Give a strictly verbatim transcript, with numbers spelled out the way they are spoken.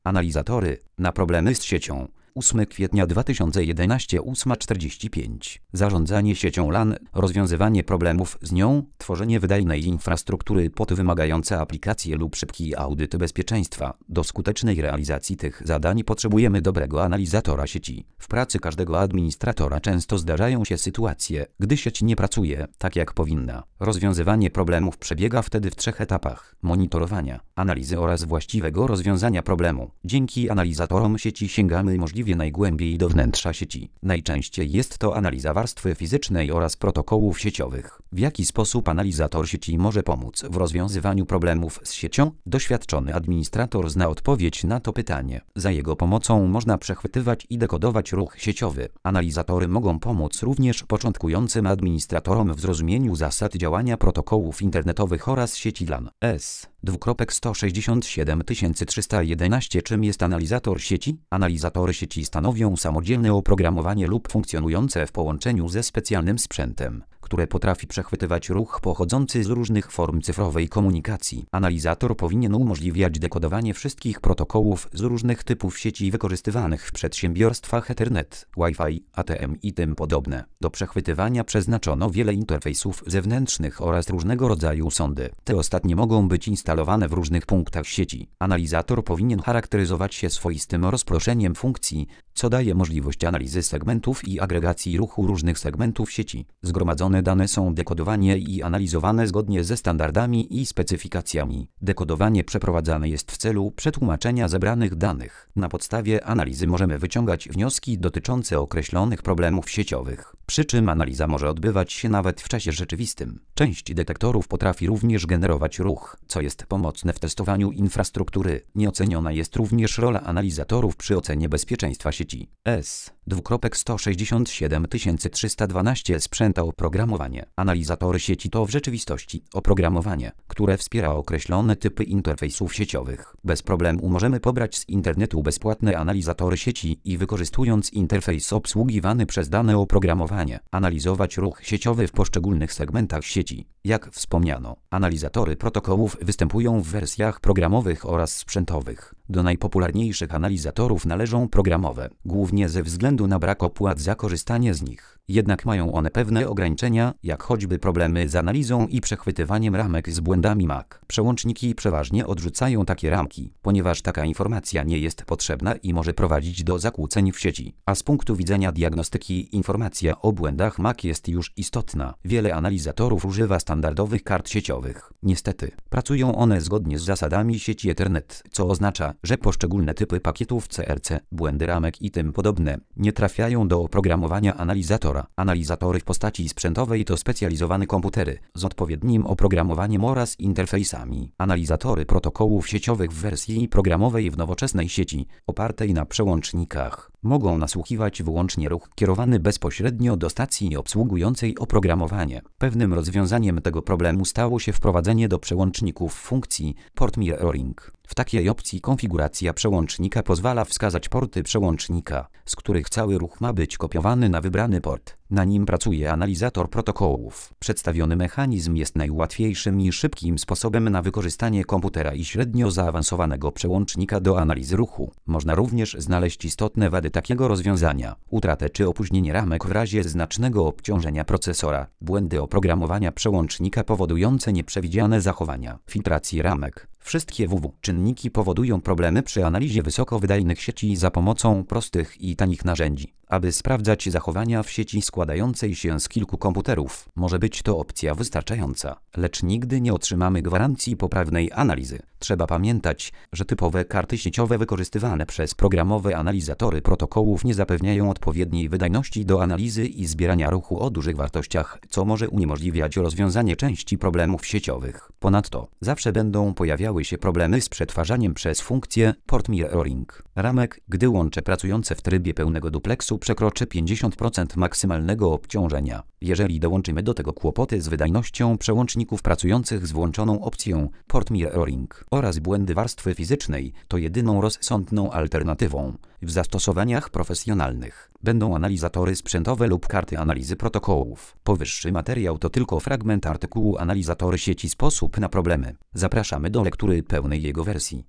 Analizatory na problemy z siecią. ósmego kwietnia dwa tysiące jedenastego, ósma czterdzieści pięć. Zarządzanie siecią LAN, rozwiązywanie problemów z nią, tworzenie wydajnej infrastruktury pod wymagające aplikacje lub szybki audyt bezpieczeństwa. Do skutecznej realizacji tych zadań potrzebujemy dobrego analizatora sieci. W pracy każdego administratora często zdarzają się sytuacje, gdy sieć nie pracuje tak jak powinna. Rozwiązywanie problemów przebiega wtedy w trzech etapach: monitorowania, analizy oraz właściwego rozwiązania problemu. Dzięki analizatorom sieci sięgamy możliwie najgłębiej do wnętrza sieci. Najczęściej jest to analiza warstwy fizycznej oraz protokołów sieciowych. W jaki sposób analizator sieci może pomóc w rozwiązywaniu problemów z siecią? Doświadczony administrator zna odpowiedź na to pytanie. Za jego pomocą można przechwytywać i dekodować ruch sieciowy. Analizatory mogą pomóc również początkującym administratorom w zrozumieniu zasad działania protokołów internetowych oraz sieci LAN. S. sto sześćdziesiąt siedem tysięcy trzysta jedenaście. Czym jest analizator sieci? Analizatory sieci stanowią samodzielne oprogramowanie lub funkcjonujące w połączeniu ze specjalnym sprzętem, które potrafi przechwytywać ruch pochodzący z różnych form cyfrowej komunikacji. Analizator powinien umożliwiać dekodowanie wszystkich protokołów z różnych typów sieci wykorzystywanych w przedsiębiorstwach Ethernet, Wi-Fi, A T M i tym podobne. Do przechwytywania przeznaczono wiele interfejsów zewnętrznych oraz różnego rodzaju sondy. Te ostatnie mogą być instalowane w różnych punktach sieci. Analizator powinien charakteryzować się swoistym rozproszeniem funkcji, co daje możliwość analizy segmentów i agregacji ruchu różnych segmentów sieci. Zgromadzone dane są dekodowane i analizowane zgodnie ze standardami i specyfikacjami. Dekodowanie przeprowadzane jest w celu przetłumaczenia zebranych danych. Na podstawie analizy możemy wyciągać wnioski dotyczące określonych problemów sieciowych, przy czym analiza może odbywać się nawet w czasie rzeczywistym. Część detektorów potrafi również generować ruch, co jest pomocne w testowaniu infrastruktury. Nieoceniona jest również rola analizatorów przy ocenie bezpieczeństwa sieci. S. sto sześćdziesiąt siedem tysięcy trzysta dwanaście. Sprzęt a oprogramowanie. Analizatory sieci to w rzeczywistości oprogramowanie, które wspiera określone typy interfejsów sieciowych. Bez problemu możemy pobrać z internetu bezpłatne analizatory sieci i wykorzystując interfejs obsługiwany przez dane oprogramowanie, analizować ruch sieciowy w poszczególnych segmentach sieci. Jak wspomniano, analizatory protokołów występują w wersjach programowych oraz sprzętowych. Do najpopularniejszych analizatorów należą programowe, głównie ze względu na brak opłat za korzystanie z nich. Jednak mają one pewne ograniczenia, jak choćby problemy z analizą i przechwytywaniem ramek z błędami M A C. Przełączniki przeważnie odrzucają takie ramki, ponieważ taka informacja nie jest potrzebna i może prowadzić do zakłóceń w sieci. A z punktu widzenia diagnostyki informacja o błędach M A C jest już istotna. Wiele analizatorów używa standardowych kart sieciowych. Niestety, pracują one zgodnie z zasadami sieci Ethernet, co oznacza, że poszczególne typy pakietów C R C, błędy ramek i tym podobne nie trafiają do oprogramowania analizatora. Analizatory w postaci sprzętowej to specjalizowane komputery z odpowiednim oprogramowaniem oraz interfejsami. Analizatory protokołów sieciowych w wersji programowej w nowoczesnej sieci, opartej na przełącznikach, mogą nasłuchiwać wyłącznie ruch kierowany bezpośrednio do stacji obsługującej oprogramowanie. Pewnym rozwiązaniem tego problemu stało się wprowadzenie do przełączników funkcji port mirroring. W takiej opcji konfiguracja przełącznika pozwala wskazać porty przełącznika, z których cały ruch ma być kopiowany na wybrany port. Na nim pracuje analizator protokołów. Przedstawiony mechanizm jest najłatwiejszym i szybkim sposobem na wykorzystanie komputera i średnio zaawansowanego przełącznika do analizy ruchu. Można również znaleźć istotne wady takiego rozwiązania: utratę czy opóźnienie ramek w razie znacznego obciążenia procesora, błędy oprogramowania przełącznika powodujące nieprzewidziane zachowania, filtrację ramek. Wszystkie W W czynniki powodują problemy przy analizie wysokowydajnych sieci za pomocą prostych i tanich narzędzi. Aby sprawdzać zachowania w sieci składającej się z kilku komputerów, może być to opcja wystarczająca, lecz nigdy nie otrzymamy gwarancji poprawnej analizy. Trzeba pamiętać, że typowe karty sieciowe wykorzystywane przez programowe analizatory protokołów nie zapewniają odpowiedniej wydajności do analizy i zbierania ruchu o dużych wartościach, co może uniemożliwiać rozwiązanie części problemów sieciowych. Ponadto, zawsze będą pojawiały się problemy z przetwarzaniem przez funkcję port mirroring ramek, gdy łącze pracujące w trybie pełnego dupleksu przekroczy pięćdziesiąt procent maksymalnego obciążenia. Jeżeli dołączymy do tego kłopoty z wydajnością przełączników pracujących z włączoną opcją port mirroring oraz błędy warstwy fizycznej, to jedyną rozsądną alternatywą w zastosowaniach profesjonalnych będą analizatory sprzętowe lub karty analizy protokołów. Powyższy materiał to tylko fragment artykułu Analizatory sieci, sposób na problemy. Zapraszamy do lektury pełnej jego wersji.